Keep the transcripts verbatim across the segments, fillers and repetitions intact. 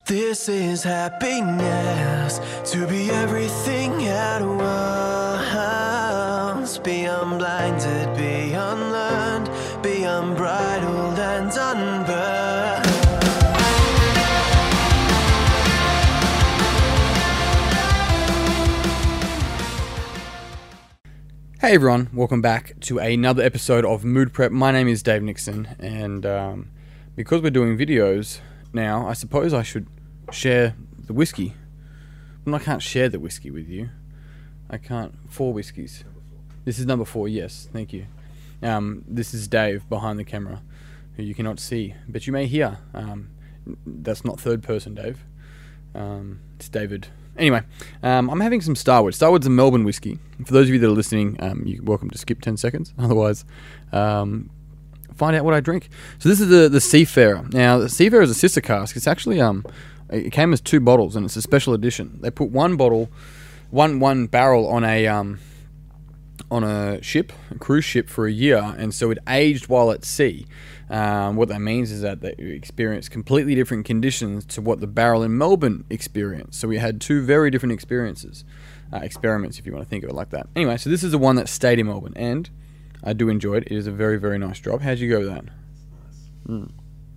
This is happiness, to be everything at once. Be unblinded, be unlearned, be unbridled and unburned. Hey everyone, welcome back to another episode of Mood Prep. My name is Dave Nixon, and um, because we're doing videos now, I suppose I should share the whiskey. Well, I can't share the whiskey with you. I can't. Four whiskeys. This is number four, yes, thank you. Um, this is Dave behind the camera, who you cannot see, but you may hear. Um, that's not third person Dave. Um, it's David. Anyway, um, I'm having some Starward. Starward's a Melbourne whiskey. For those of you that are listening, um, you're welcome to skip ten seconds. Otherwise, um, find out what I drink. So this is the, the Seafarer. Now, the Seafarer is a sister cask. It's actually, um, it came as two bottles, and it's a special edition. They put one bottle, one one barrel on a um, on a ship, a cruise ship, for a year, and so it aged while at sea. Um, what that means is that they experienced completely different conditions to what the barrel in Melbourne experienced. So we had two very different experiences, uh, experiments, if you want to think of it like that. Anyway, so this is the one that stayed in Melbourne, and I do enjoy it. It is a very, very nice drop. How'd you go with that? Mm.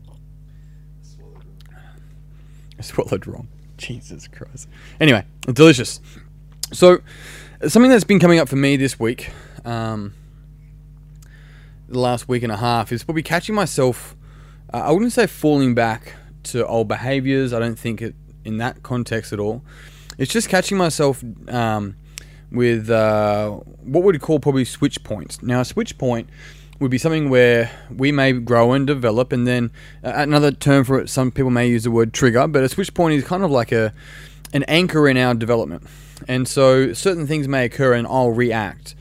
I swallowed wrong. Jesus Christ. Anyway, delicious. So, something that's been coming up for me this week, um, the last week and a half, is probably catching myself, uh, I wouldn't say falling back to old behaviours. I don't think it in that context at all. It's just catching myself um, with uh, what we'd call probably switch points. Now, a switch point would be something where we may grow and develop, and then uh, another term for it, some people may use the word trigger, but a switch point is kind of like a an anchor in our development. And so certain things may occur and I'll react.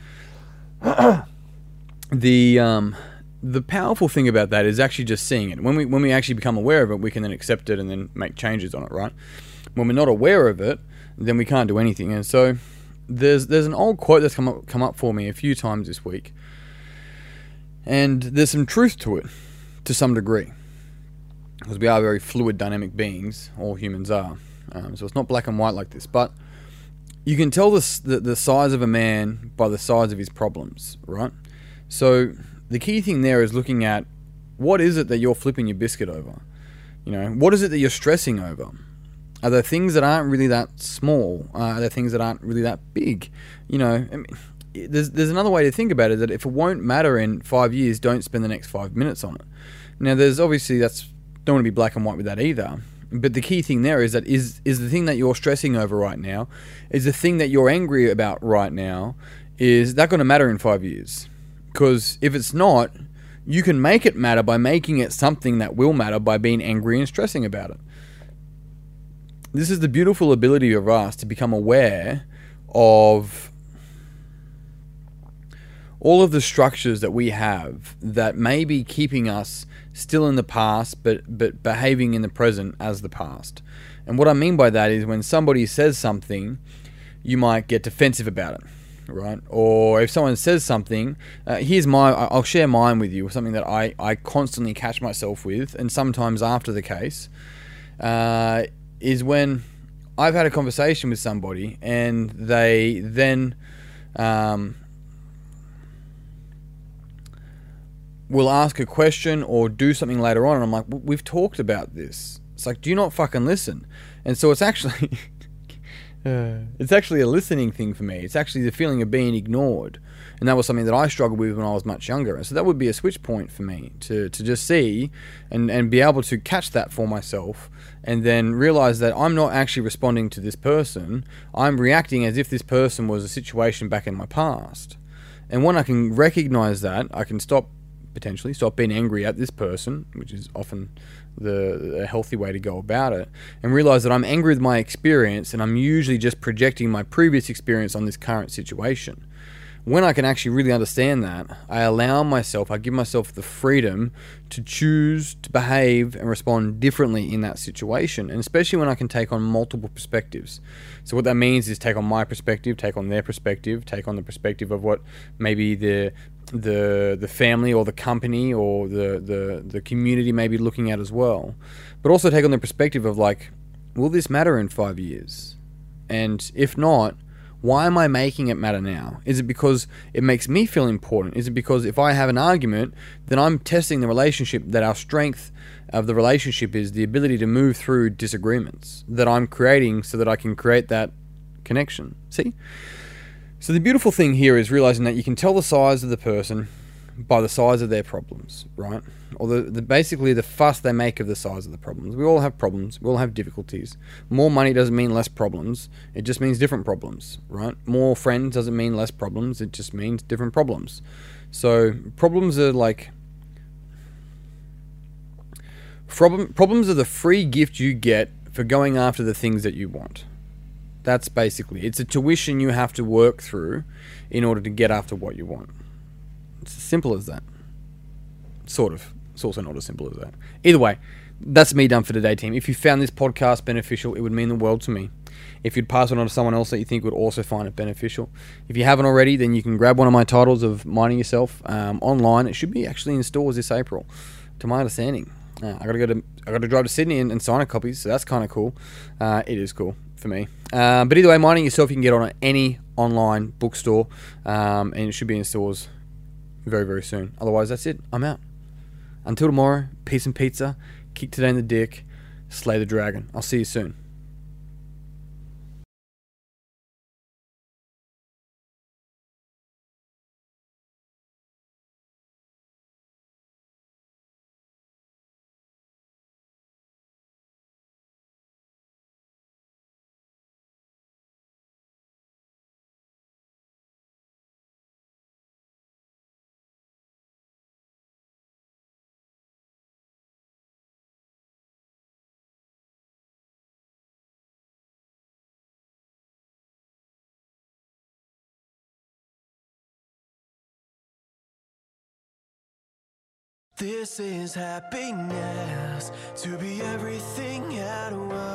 the um, the powerful thing about that is actually just seeing it. When we when we actually become aware of it, we can then accept it and then make changes on it, right? When we're not aware of it, then we can't do anything. And so there's there's an old quote that's come up, come up for me a few times this week. And there's some truth to it, to some degree. Because we are very fluid, dynamic beings, all humans are. Um, so it's not black and white like this. But you can tell the, the, the size of a man by the size of his problems, right? So the key thing there is looking at, what is it that you're flipping your biscuit over? You know, what is it that you're stressing over? Are there things that aren't really that small? Uh, are there things that aren't really that big? You know, I mean, there's there's another way to think about it, that if it won't matter in five years, don't spend the next five minutes on it. Now, there's obviously, that's, don't want to be black and white with that either. But the key thing there is that is is the thing that you're stressing over right now, is the thing that you're angry about right now, is that going to matter in five years? Because if it's not, you can make it matter by making it something that will matter by being angry and stressing about it. This is the beautiful ability of us to become aware of all of the structures that we have that may be keeping us still in the past, but but behaving in the present as the past. And what I mean by that is, when somebody says something, you might get defensive about it, right? Or if someone says something, uh, here's my, I'll share mine with you, something that I, I constantly catch myself with, and sometimes after the case, uh, is when I've had a conversation with somebody and they then um, will ask a question or do something later on, and I'm like, we've talked about this. It's like, do you not fucking listen? And so it's actually uh, it's actually a listening thing for me. It's actually the feeling of being ignored, and that was something that I struggled with when I was much younger. And so that would be a switch point for me to to just see and and be able to catch that for myself, and then realize that I'm not actually responding to this person. I'm reacting as if this person was a situation back in my past. And when I can recognize that, I can stop potentially stop being angry at this person, which is often the, the healthy way to go about it, and realize that I'm angry with my experience, and I'm usually just projecting my previous experience on this current situation. When I can actually really understand that, I allow myself, I give myself the freedom to choose to behave and respond differently in that situation, and especially when I can take on multiple perspectives. So what that means is take on my perspective, take on their perspective, take on the perspective of what maybe the the the family or the company or the, the, the community may be looking at as well. But also take on the perspective of, like, will this matter in five years? And if not, why am I making it matter now? Is it because it makes me feel important? Is it because if I have an argument, then I'm testing the relationship, that our strength of the relationship is the ability to move through disagreements that I'm creating so that I can create that connection? See? So the beautiful thing here is realizing that you can tell the size of the person by the size of their problems, right? Or the, the basically the fuss they make of the size of the problems. We all have problems. We all have difficulties. More money doesn't mean less problems. It just means different problems, right? More friends doesn't mean less problems. It just means different problems. So problems are like... Problem, problems are the free gift you get for going after the things that you want. That's basically... It's a tuition you have to work through in order to get after what you want. It's as simple as that. Sort of. It's also not as simple as that. Either way, that's me done for today, team. If you found this podcast beneficial, it would mean the world to me. If you'd pass it on to someone else that you think would also find it beneficial. If you haven't already, then you can grab one of my titles of Minding Yourself um, online. It should be actually in stores this April, to my understanding. Uh, I gotta go to I gotta drive to Sydney and, and sign a copy, so that's kind of cool. Uh, it is cool for me. Um, but either way, Minding Yourself, you can get on at any online bookstore, um, and it should be in stores very, very soon. Otherwise, that's it. I'm out. Until tomorrow, peace and pizza, kick today in the dick, slay the dragon. I'll see you soon. This is happiness, to be everything at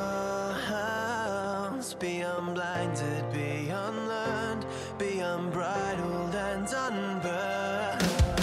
once. Be unblinded, be unlearned, be unbridled and unburned.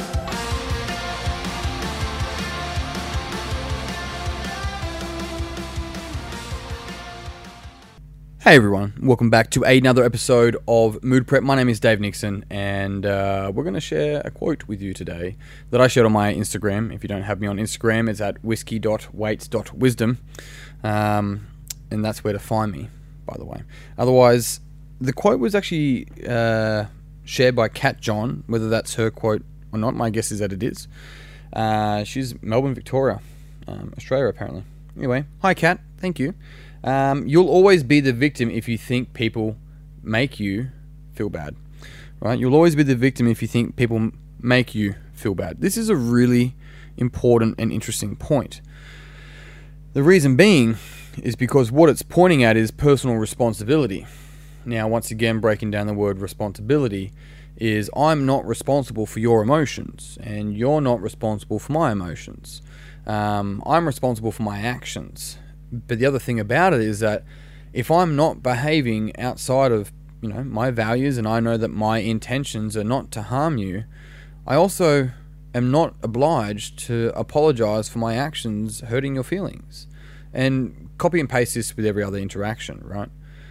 Hey everyone, welcome back to another episode of Mood Prep. My name is Dave Nixon, and uh, we're going to share a quote with you today that I shared on my Instagram. If you don't have me on Instagram, it's at whiskey dot weights dot wisdom, um, and that's where to find me, by the way. Otherwise, the quote was actually uh, shared by Kat John. Whether that's her quote or not, my guess is that it is. Uh, she's Melbourne, Victoria, um, Australia, apparently. Anyway, hi Kat, thank you. Um, you'll always be the victim if you think people make you feel bad, right? You'll always be the victim if you think people make you feel bad. This is a really important and interesting point. The reason being is because what it's pointing at is personal responsibility. Now, once again, breaking down the word responsibility is I'm not responsible for your emotions, and you're not responsible for my emotions. Um, I'm responsible for my actions. But the other thing about it is that if I'm not behaving outside of, you know, my values, and I know that my intentions are not to harm you, I also am not obliged to apologize for my actions hurting your feelings. And copy and paste this with every other interaction, right?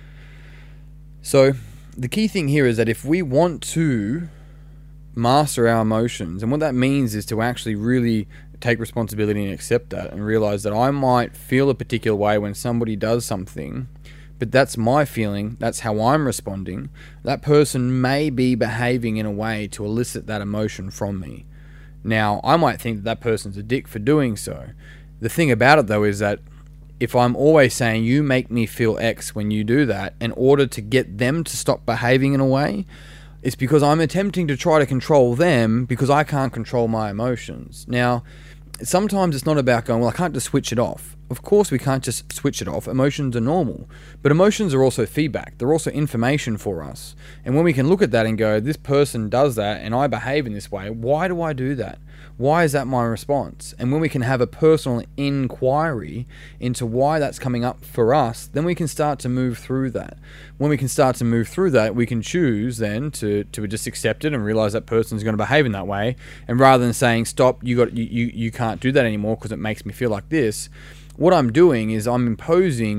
So the key thing here is that if we want to master our emotions, and what that means is to actually really take responsibility and accept that, and realize that I might feel a particular way when somebody does something, but that's my feeling, that's how I'm responding. That person may be behaving in a way to elicit that emotion from me. Now, I might think that that person's a dick for doing so. The thing about it though is that if I'm always saying you make me feel X when you do that in order to get them to stop behaving in a way, it's because I'm attempting to try to control them because I can't control my emotions. Now, sometimes it's not about going, well, I can't just switch it off. Of course we can't just switch it off. Emotions are normal. But emotions are also feedback. They're also information for us. And when we can look at that and go, this person does that and I behave in this way, why do I do that? Why is that my response? And when we can have a personal inquiry into why that's coming up for us, then we can start to move through that. When we can start to move through that, we can choose then to, to just accept it and realize that person's going to behave in that way. And rather than saying, stop, you got you, you, you can't do that anymore because it makes me feel like this, what I'm doing is I'm imposing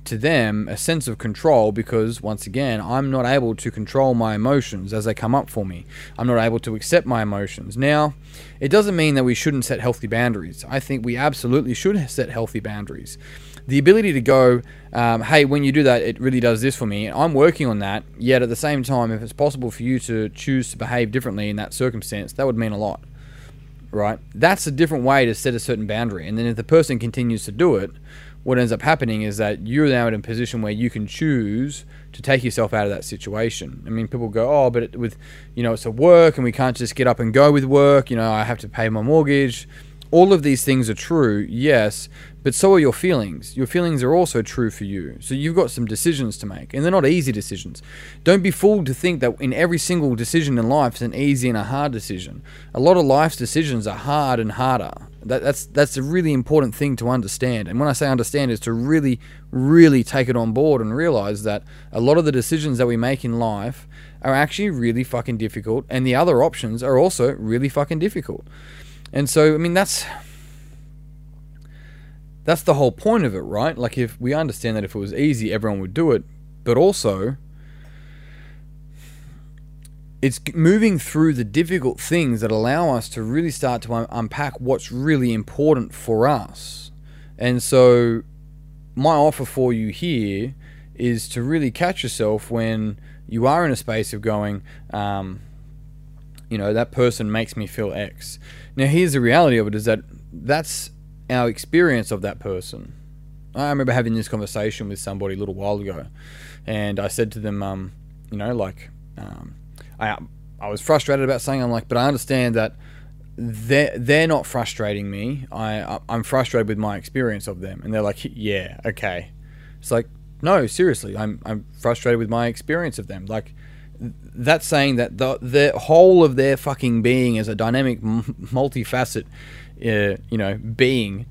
to them a sense of control, because once again, I'm not able to control my emotions as they come up for me. I'm not able to accept my emotions. Now, it doesn't mean that we shouldn't set healthy boundaries. I think we absolutely should set healthy boundaries. The ability to go, um, hey, when you do that, it really does this for me. I'm working on that. Yet at the same time, if it's possible for you to choose to behave differently in that circumstance, that would mean a lot, right? That's a different way to set a certain boundary. And then if the person continues to do it, what ends up happening is that you're now in a position where you can choose to take yourself out of that situation. I mean, people go, oh, but it, with, you know, it's a work and we can't just get up and go with work. You know, I have to pay my mortgage. All of these things are true, yes, but so are your feelings. Your feelings are also true for you. So you've got some decisions to make, and they're not easy decisions. Don't be fooled to think that in every single decision in life is an easy and a hard decision. A lot of life's decisions are hard and harder. That, that's that's a really important thing to understand. And when I say understand, is to really, really take it on board and realize that a lot of the decisions that we make in life are actually really fucking difficult, and the other options are also really fucking difficult. And so, I mean, that's that's the whole point of it, right? Like, if we understand that if it was easy, everyone would do it. But also, it's moving through the difficult things that allow us to really start to un- unpack what's really important for us. And so, my offer for you here is to really catch yourself when you are in a space of going, um, you know, that person makes me feel X. Now, here's the reality of it, is that that's our experience of that person. I remember having this conversation with somebody a little while ago, and I said to them, um, you know, like, um, I I was frustrated about something. I'm like, but I understand that they're, they're not frustrating me. I, I'm frustrated with my experience of them. And they're like, yeah, okay. It's like, no, seriously, I'm I'm frustrated with my experience of them. Like, that's saying that the the whole of their fucking being as a dynamic, multifaceted, uh, you know, being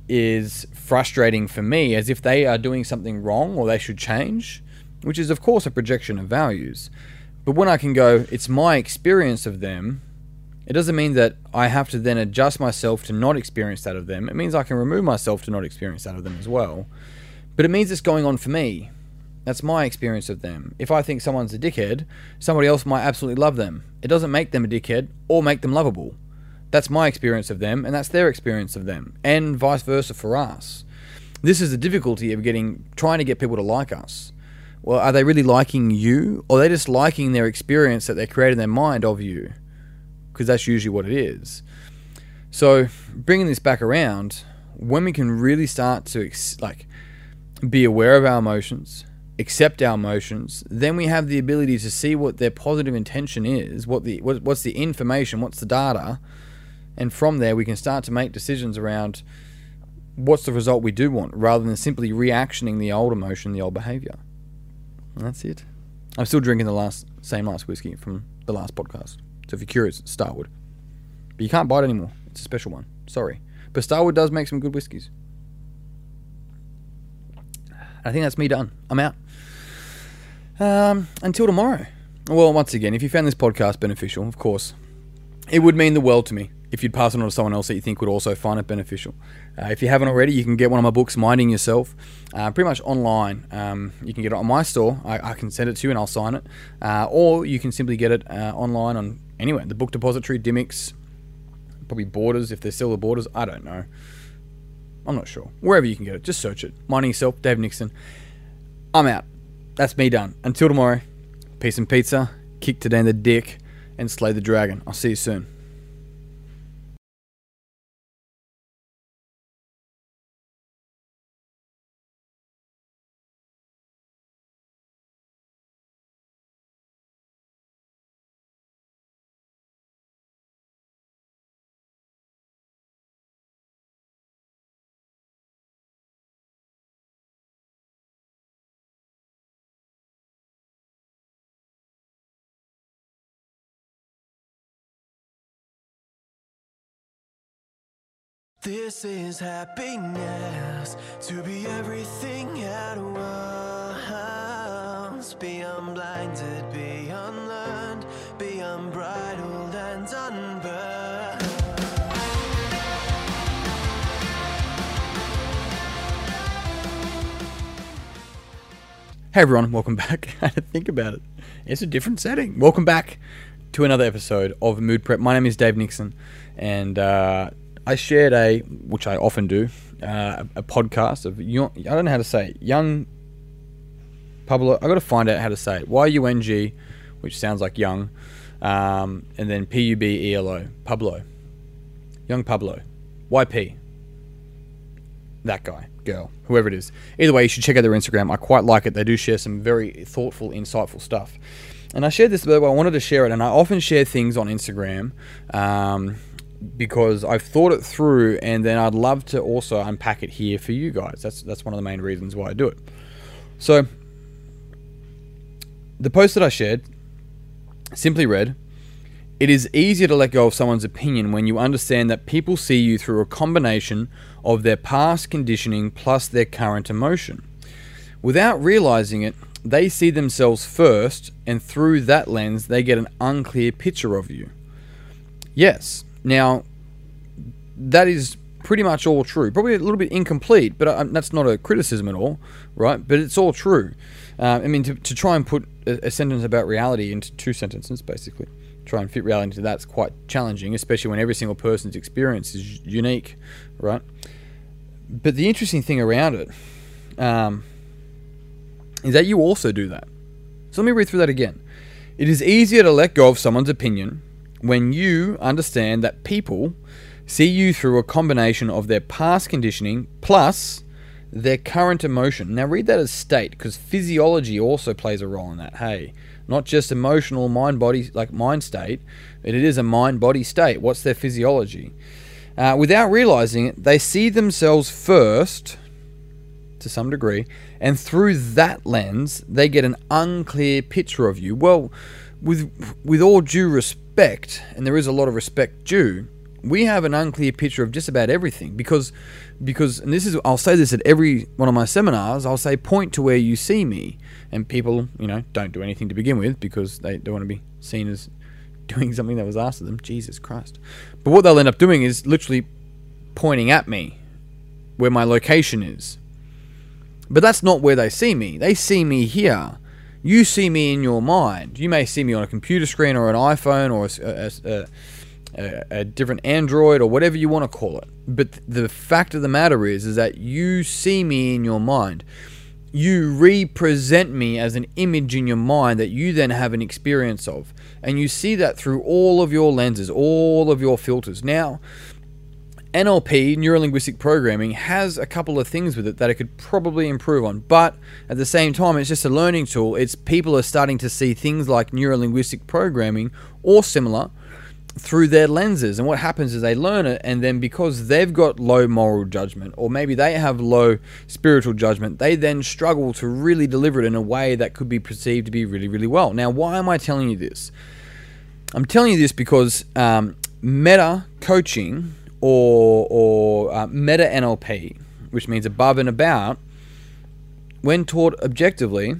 is frustrating for me, as if they are doing something wrong or they should change, which is of course a projection of values. But when I can go, it's my experience of them, it doesn't mean that I have to then adjust myself to not experience that of them. It means I can remove myself to not experience that of them as well. But it means it's going on for me. That's my experience of them. If I think someone's a dickhead, somebody else might absolutely love them. It doesn't make them a dickhead or make them lovable. That's my experience of them, and that's their experience of them, and vice versa for us. This is the difficulty of getting, trying to get people to like us. Well, are they really liking you, or are they just liking their experience that they create in their mind of you? Because that's usually what it is. So, bringing this back around, when we can really start to like be aware of our emotions, accept our emotions, then we have the ability to see what their positive intention is, what the what, what's the information, what's the data, and from there we can start to make decisions around what's the result we do want, rather than simply reactioning the old emotion, the old behavior. And that's it. I'm still drinking the last same last whiskey from the last podcast. So if you're curious, it's Starwood. But you can't buy it anymore. It's a special one. Sorry. But Starwood does make some good whiskies. I think that's me done. I'm out. Um, until tomorrow. Well, once again, if you found this podcast beneficial, of course, it would mean the world to me if you'd pass it on to someone else that you think would also find it beneficial. Uh, if you haven't already, you can get one of my books, Minding Yourself, uh, pretty much online. Um, you can get it on my store. I, I can send it to you and I'll sign it. Uh, or you can simply get it uh, online on anywhere. The Book Depository, Dymocks, probably Borders, if there's still the Borders. I don't know. I'm not sure. Wherever you can get it, just search it. Minding Yourself, Dave Nixon. I'm out. That's me done. Until tomorrow, peace and pizza, kick today in the dick, and slay the dragon. I'll see you soon. This is happiness, to be everything at once. Be unblinded, be unlearned, be unbridled and unburned. Hey everyone, welcome back. I had to think about it. It's a different setting. Welcome back to another episode of Mood Prep. My name is Dave Nixon, and uh, I shared a, which I often do, uh, a podcast of, young, I don't know how to say it, young Pablo. I got to find out how to say it. Y U N G, which sounds like young, um, and then P U B E L O, Pablo. Young Pablo. Y P. That guy, girl, whoever it is. Either way, you should check out their Instagram. I quite like it. They do share some very thoughtful, insightful stuff. And I shared this, by the way, I wanted to share it, and I often share things on Instagram um, because I've thought it through, and then I'd love to also unpack it here for you guys. That's that's one of the main reasons why I do it. So, the post that I shared simply read, "It is easier to let go of someone's opinion when you understand that people see you through a combination of their past conditioning plus their current emotion. Without realizing it, they see themselves first, and through that lens, they get an unclear picture of you." Yes. Now, that is pretty much all true. Probably a little bit incomplete, but I, that's not a criticism at all, right? But it's all true. Uh, I mean, to, to try and put a, a sentence about reality into two sentences, basically, try and fit reality into that's quite challenging, especially when every single person's experience is unique, right? But the interesting thing around it um, is that you also do that. So let me read through that again. It is easier to let go of someone's opinion when you understand that people see you through a combination of their past conditioning plus their current emotion. Now read that as state, because physiology also plays a role in that. Hey, not just emotional mind body, like mind state, but it is a mind body state. What's their physiology? Uh, without realizing it, they see themselves first, to some degree, and through that lens, they get an unclear picture of you. Well, with with all due respect, and there is a lot of respect due, we have an unclear picture of just about everything, because, because, and this is, I'll say this at every one of my seminars, I'll say, point to where you see me, and people, you know, don't do anything to begin with, because they don't want to be seen as doing something that was asked of them. Jesus Christ. But what they'll end up doing is literally pointing at me, where my location is. But that's not where they see me. They see me here. You see me in your mind. You may see me on a computer screen, or an iPhone, or a, a, a A, a different Android, or whatever you want to call it. But the fact of the matter is, is that you see me in your mind. You represent me as an image in your mind that you then have an experience of. And you see that through all of your lenses, all of your filters. Now, N L P, Neuro-Linguistic Programming, has a couple of things with it that it could probably improve on. But at the same time, it's just a learning tool. It's people are starting to see things like Neuro-Linguistic Programming or similar through their lenses. And what happens is they learn it, and then because they've got low moral judgment, or maybe they have low spiritual judgment, they then struggle to really deliver it in a way that could be perceived to be really, really well. Now, why am I telling you this? I'm telling you this because um, meta coaching, or, or uh, meta N L P, which means above and about, when taught objectively,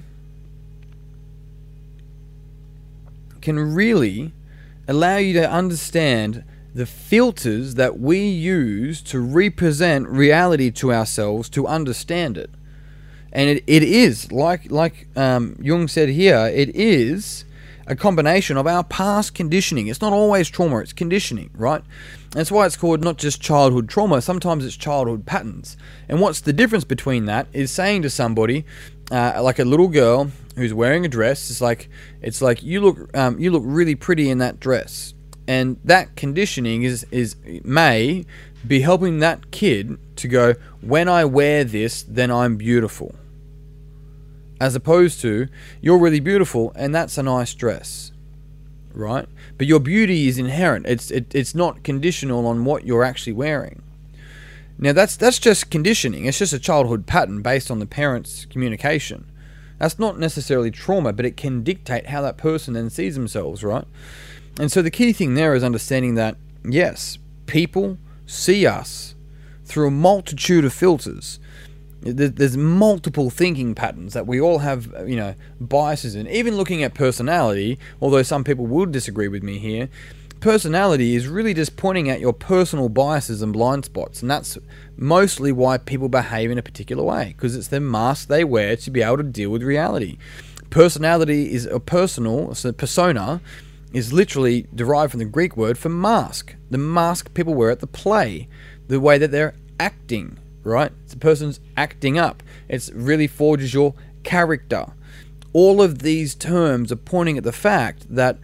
can really allow you to understand the filters that we use to represent reality to ourselves, to understand it. And it, it is, like like um, Jung said here, it is a combination of our past conditioning. It's not always trauma, it's conditioning, right? That's why it's called not just childhood trauma, sometimes it's childhood patterns. And what's the difference between that is saying to somebody, uh, like a little girl who's wearing a dress, it's like it's like you look um, you look really pretty in that dress, and that conditioning is is may be helping that kid to go, when I wear this, then I'm beautiful, as opposed to you're really beautiful and that's a nice dress, right? But your beauty is inherent. It's it, it's not conditional on what you're actually wearing. Now that's that's just conditioning. It's just a childhood pattern based on the parents' communication. That's not necessarily trauma, but it can dictate how that person then sees themselves, right? And so the key thing there is understanding that, yes, people see us through a multitude of filters. There's multiple thinking patterns that we all have, you know, biases in. Even looking at personality, although some people would disagree with me here, personality is really just pointing at your personal biases and blind spots, and that's mostly why people behave in a particular way, because it's the mask they wear to be able to deal with reality. Personality is a personal, so persona is literally derived from the Greek word for mask. The mask people wear at the play, the way that they're acting, right? It's a person's acting up. It really forges your character. All of these terms are pointing at the fact that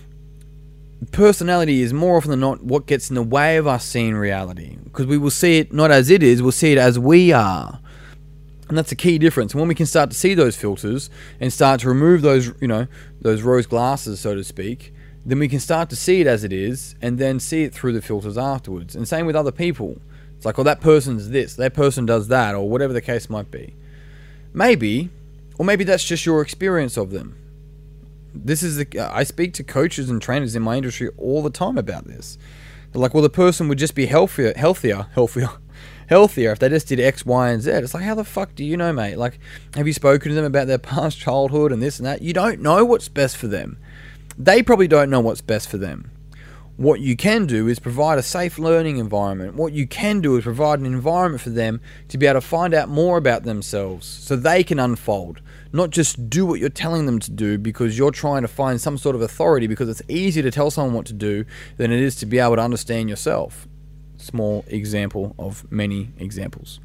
personality is more often than not what gets in the way of us seeing reality, because we will see it not as it is, we'll see it as we are. And that's a key difference. And when we can start to see those filters and start to remove those, you know, those rose glasses, so to speak, then we can start to see it as it is and then see it through the filters afterwards. And same with other people. It's like, oh, that person's this, that person does that, or whatever the case might be. Maybe, or maybe that's just your experience of them. This is the, I speak to coaches and trainers in my industry all the time about this. They're like, well, the person would just be healthier, healthier, healthier, healthier if they just did X, Y, and Z. It's like, how the fuck do you know, mate? Like, have you spoken to them about their past childhood and this and that? You don't know what's best for them. They probably don't know what's best for them. What you can do is provide a safe learning environment. What you can do is provide an environment for them to be able to find out more about themselves so they can unfold. Not just do what you're telling them to do because you're trying to find some sort of authority, because it's easier to tell someone what to do than it is to be able to understand yourself. Small example of many examples.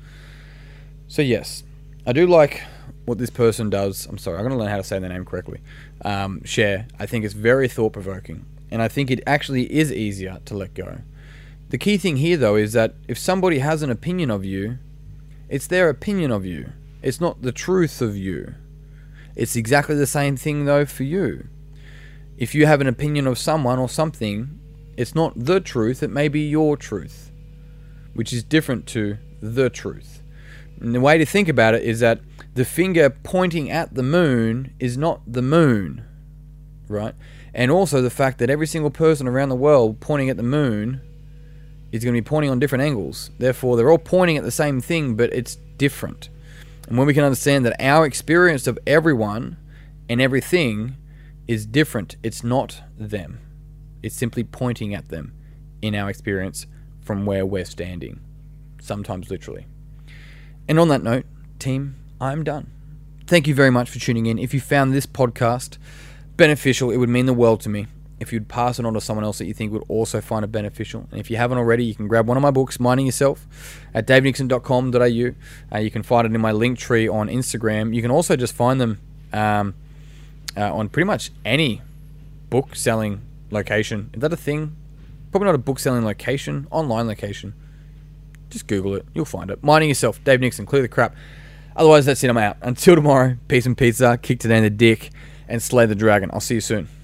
So yes, I do like what this person does. I'm sorry, I'm going to learn how to say their name correctly. Um, share. I think it's very thought-provoking. And I think it actually is easier to let go. The key thing here, though, is that if somebody has an opinion of you, it's their opinion of you. It's not the truth of you. It's exactly the same thing, though, for you. If you have an opinion of someone or something, it's not the truth, it may be your truth, which is different to the truth. And the way to think about it is that the finger pointing at the moon is not the moon, right? And also the fact that every single person around the world pointing at the moon is going to be pointing on different angles. Therefore, they're all pointing at the same thing, but it's different. And when we can understand that our experience of everyone and everything is different, it's not them. It's simply pointing at them in our experience from where we're standing, sometimes literally. And on that note, team, I'm done. Thank you very much for tuning in. If you found this podcast beneficial, it would mean the world to me if you'd pass it on to someone else that you think would also find it beneficial. And if you haven't already, you can grab one of my books, Minding Yourself, at dave nixon dot com dot a u. Uh, you can find it in my link tree on Instagram. You can also just find them um, uh, on pretty much any book selling location. Is that a thing? Probably not a book selling location, online location. Just Google it. You'll find it. Minding Yourself, Dave Nixon, clear the crap. Otherwise, that's it. I'm out. Until tomorrow, peace and pizza, kick today in the dick, and slay the dragon. I'll see you soon.